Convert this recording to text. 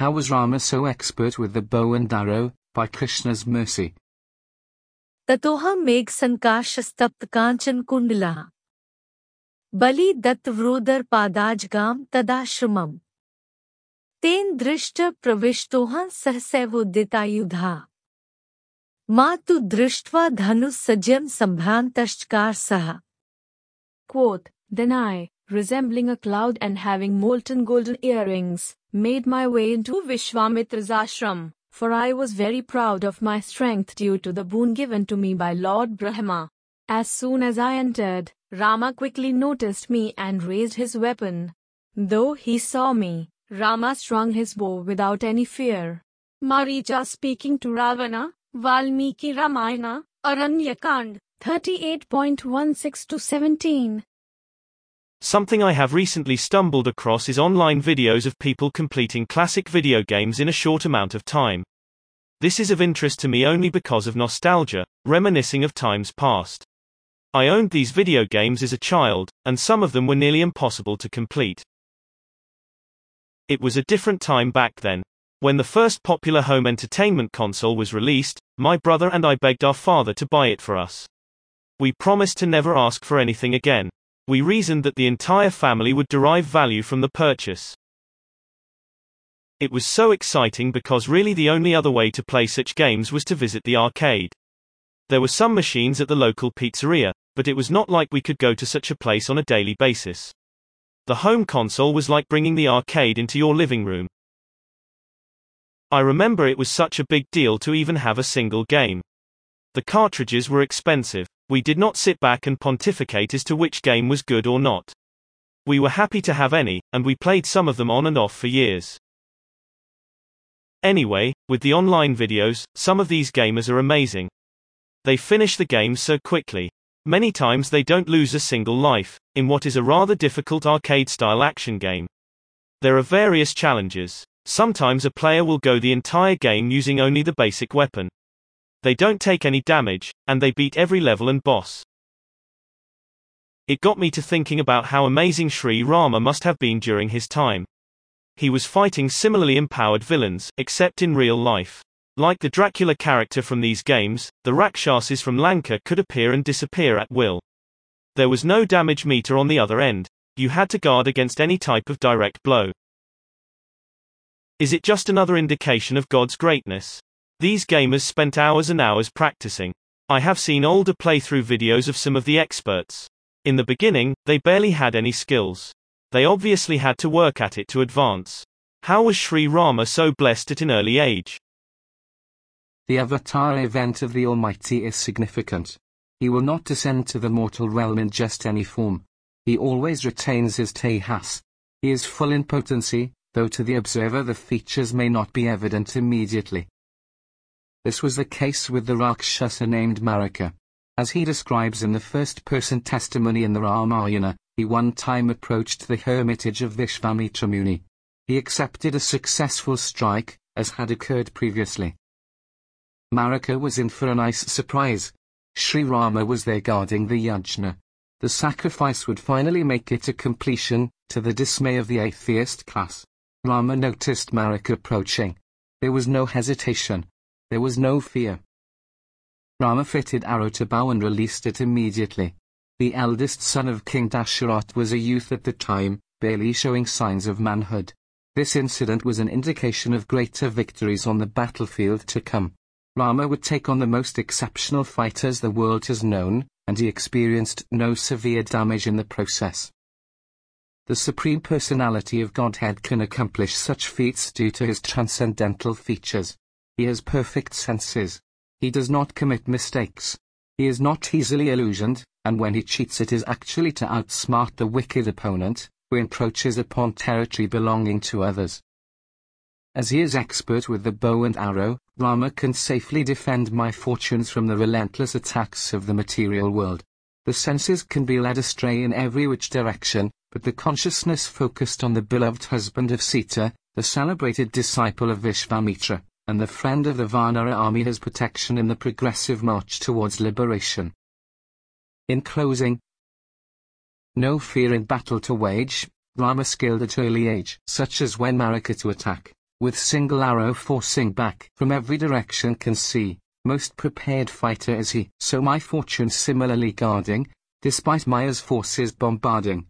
How was Rama so expert with the bow and arrow? By Krishna's mercy. Tatoham meg sankash-stapt kanchan kundala. Bali datt vrodar padajgam tadashramam. Ten drishta pravishtoha sahsaivoditayudha. Matu drishtva dhanus sajyam sambhrantashkar saha. Quoth, then I, resembling a cloud and having molten golden earrings, made my way into Vishwamitra's ashram, for I was very proud of my strength due to the boon given to me by Lord Brahma. As soon as I entered, Rama quickly noticed me and raised his weapon. Though he saw me, Rama strung his bow without any fear. Maricha speaking to Ravana, Valmiki Ramayana, Aranyakand, 38.16-17. Something I have recently stumbled across is online videos of people completing classic video games in a short amount of time. This is of interest to me only because of nostalgia, reminiscing of times past. I owned these video games as a child, and some of them were nearly impossible to complete. It was a different time back then. When the first popular home entertainment console was released, my brother and I begged our father to buy it for us. We promised to never ask for anything again. We reasoned that the entire family would derive value from the purchase. It was so exciting because really the only other way to play such games was to visit the arcade. There were some machines at the local pizzeria, but it was not like we could go to such a place on a daily basis. The home console was like bringing the arcade into your living room. I remember it was such a big deal to even have a single game. The cartridges were expensive. We did not sit back and pontificate as to which game was good or not. We were happy to have any, and we played some of them on and off for years. Anyway, with the online videos, some of these gamers are amazing. They finish the games so quickly. Many times they don't lose a single life, in what is a rather difficult arcade-style action game. There are various challenges. Sometimes a player will go the entire game using only the basic weapon. They don't take any damage, and they beat every level and boss. It got me to thinking about how amazing Sri Rama must have been during his time. He was fighting similarly empowered villains, except in real life. Like the Dracula character from these games, the Rakshasas from Lanka could appear and disappear at will. There was no damage meter on the other end. You had to guard against any type of direct blow. Is it just another indication of God's greatness? These gamers spent hours and hours practicing. I have seen older playthrough videos of some of the experts. In the beginning, they barely had any skills. They obviously had to work at it to advance. How was Sri Rama so blessed at an early age? The Avatar event of the Almighty is significant. He will not descend to the mortal realm in just any form. He always retains his Tejas. He is full in potency, though to the observer the features may not be evident immediately. This was the case with the Rakshasa named Marika. As he describes in the first-person testimony in the Ramayana, he one time approached the hermitage of Vishwamitra Muni. He accepted a successful strike, as had occurred previously. Marika was in for a nice surprise. Sri Rama was there guarding the yajna. The sacrifice would finally make it to completion, to the dismay of the atheist class. Rama noticed Marika approaching. There was no hesitation. There was no fear. Rama fitted arrow to bow and released it immediately. The eldest son of King Dasharatha was a youth at the time, barely showing signs of manhood. This incident was an indication of greater victories on the battlefield to come. Rama would take on the most exceptional fighters the world has known, and he experienced no severe damage in the process. The Supreme Personality of Godhead can accomplish such feats due to his transcendental features. He has perfect senses. He does not commit mistakes. He is not easily illusioned, and when he cheats it is actually to outsmart the wicked opponent, who encroaches upon territory belonging to others. As he is expert with the bow and arrow, Rama can safely defend my fortunes from the relentless attacks of the material world. The senses can be led astray in every which direction, but the consciousness focused on the beloved husband of Sita, the celebrated disciple of Vishwamitra, and the friend of the Vanara army has protection in the progressive march towards liberation. In closing, no fear in battle to wage, Rama skilled at early age, such as when Marika to attack. with single arrow forcing back from every direction can see. Most prepared fighter is he, so my fortune similarly guarding, despite Maya's forces bombarding.